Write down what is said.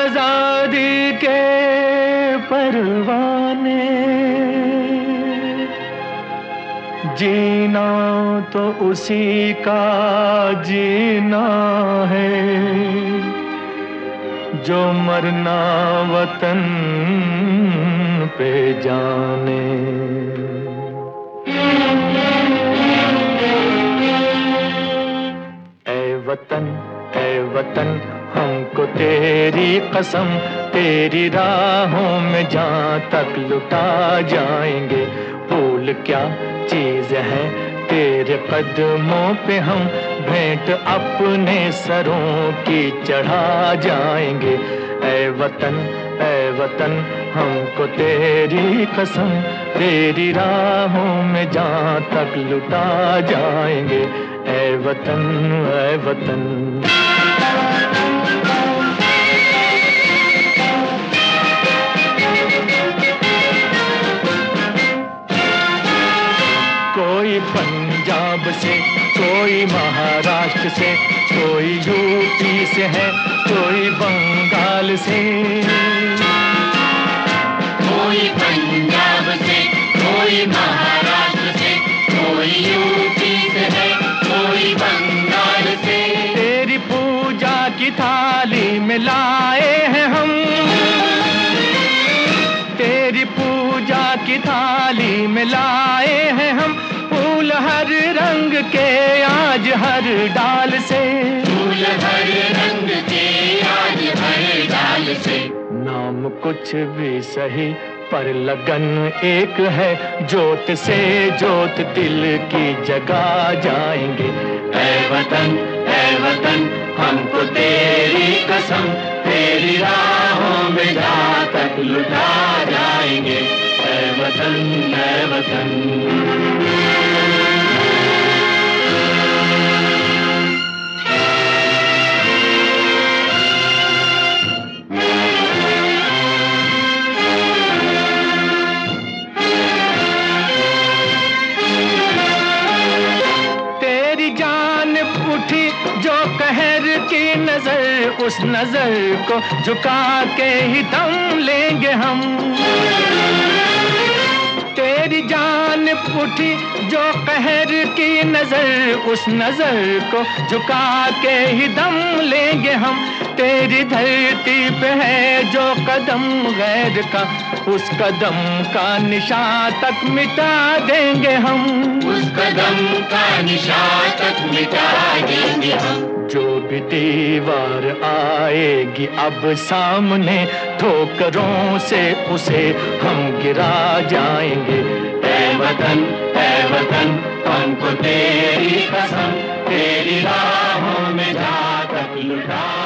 आजादी के परवाने, जीना तो उसी का जीना है, जो मरना वतन पे जाने। ऐ वतन हमको तेरी कसम, तेरी राहों में जहाँ तक लुटा जाएंगे। भूल क्या चीज है तेरे कदमों पे हम भेंट अपने सरों की चढ़ा जाएंगे। ऐ वतन हमको तेरी कसम, तेरी राहों में जहाँ तक लुटा जाएंगे। ऐ वतन कोई पंजाब से, कोई महाराष्ट्र से, कोई यूपी से है, कोई बंगाल से। कोई पंजाब से, कोई महाराष्ट्र से, कोई यूपी से है, कोई बंगाल से। तेरी पूजा की थाली में लाए हैं हम, तेरी पूजा की थाली में लाए हैं हम, फूल हर रंग के आज हर डाल से। फूल हर रंग के आज हर डाल से। नाम कुछ भी सही पर लगन एक है, जोत से जोत दिल की जगा जाएंगे। ऐ वतन हमको तेरी कसम, तेरी राहों में जहाँ तक लुटा जाएंगे। ऐ वतन उठी जो कहर की नजर, उस नजर को झुका के ही दम लेंगे हम। तेरी जान उठी जो कहर की नजर, उस नजर को झुका के ही दम लेंगे हम। तेरी धरती पे है जो कदम गैर का, उस कदम का निशान तक मिटा देंगे हम। उस कदम का निशान तक मिटा देंगे हम। जो भी दीवार आएगी अब सामने, ठोकरों से उसे हम गिरा जाएंगे। ऐ वतन हमको तेरी कसम, तेरी राहों में जहाँ तक लुटा